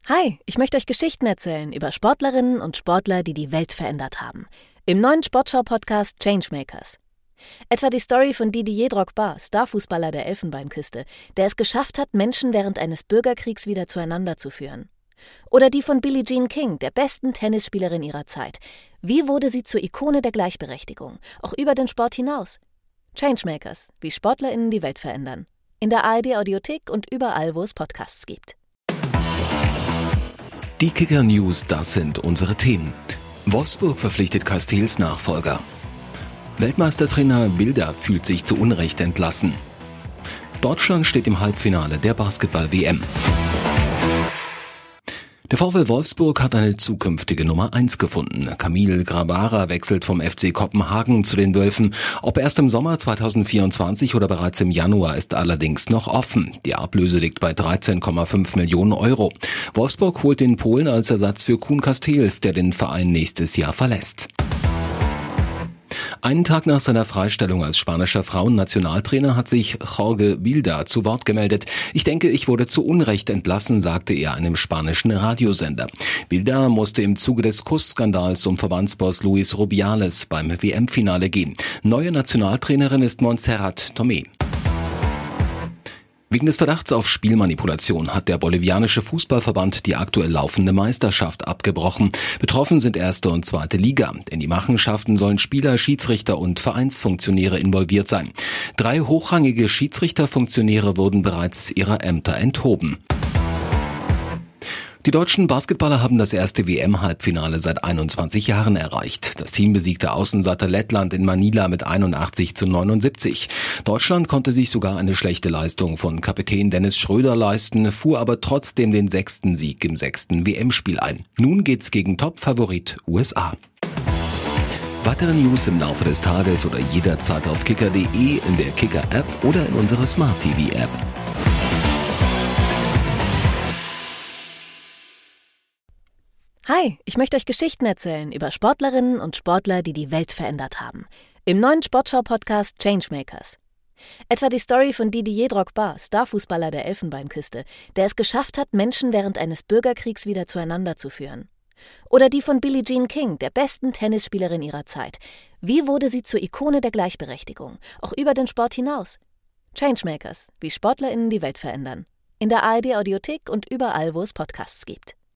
Hi, ich möchte euch Geschichten erzählen über Sportlerinnen und Sportler, die die Welt verändert haben. Im neuen Sportschau-Podcast Changemakers. Etwa die Story von Didier Drogba, Starfußballer der Elfenbeinküste, der es geschafft hat, Menschen während eines Bürgerkriegs wieder zueinander zu führen. Oder die von Billie Jean King, der besten Tennisspielerin ihrer Zeit. Wie wurde sie zur Ikone der Gleichberechtigung, auch über den Sport hinaus? Changemakers, wie SportlerInnen die Welt verändern. In der ARD-Audiothek und überall, wo es Podcasts gibt. Die Kicker News, das sind unsere Themen. Wolfsburg verpflichtet Castells Nachfolger. Weltmeistertrainer Bilder fühlt sich zu Unrecht entlassen. Deutschland steht im Halbfinale der Basketball-WM. Der VfL Wolfsburg hat eine zukünftige Nummer 1 gefunden. Kamil Grabara wechselt vom FC Kopenhagen zu den Wölfen. Ob erst im Sommer 2024 oder bereits im Januar ist allerdings noch offen. Die Ablöse liegt bei 13,5 Millionen Euro. Wolfsburg holt den Polen als Ersatz für Koen Castells, der den Verein nächstes Jahr verlässt. Einen Tag nach seiner Freistellung als spanischer Frauennationaltrainer hat sich Jorge Vilda zu Wort gemeldet. Ich denke, ich wurde zu Unrecht entlassen, sagte er einem spanischen Radiosender. Vilda musste im Zuge des Kussskandals um Verbandsboss Luis Rubiales beim WM-Finale gehen. Neue Nationaltrainerin ist Montserrat Tomé. Wegen des Verdachts auf Spielmanipulation hat der bolivianische Fußballverband die aktuell laufende Meisterschaft abgebrochen. Betroffen sind erste und zweite Liga. In die Machenschaften sollen Spieler, Schiedsrichter und Vereinsfunktionäre involviert sein. 3 hochrangige Schiedsrichterfunktionäre wurden bereits ihrer Ämter enthoben. Die deutschen Basketballer haben das erste WM-Halbfinale seit 21 Jahren erreicht. Das Team besiegte Außenseiter Lettland in Manila mit 81-79. Deutschland konnte sich sogar eine schlechte Leistung von Kapitän Dennis Schröder leisten, fuhr aber trotzdem den 6. Sieg im 6. WM-Spiel ein. Nun geht's gegen Top-Favorit USA. Weitere News im Laufe des Tages oder jederzeit auf kicker.de, in der Kicker-App oder in unserer Smart-TV-App. Hi, ich möchte euch Geschichten erzählen über Sportlerinnen und Sportler, die die Welt verändert haben. Im neuen Sportschau-Podcast Changemakers. Etwa die Story von Didier Drogba, Starfußballer der Elfenbeinküste, der es geschafft hat, Menschen während eines Bürgerkriegs wieder zueinander zu führen. Oder die von Billie Jean King, der besten Tennisspielerin ihrer Zeit. Wie wurde sie zur Ikone der Gleichberechtigung, auch über den Sport hinaus? Changemakers, wie SportlerInnen die Welt verändern. In der ARD-Audiothek und überall, wo es Podcasts gibt.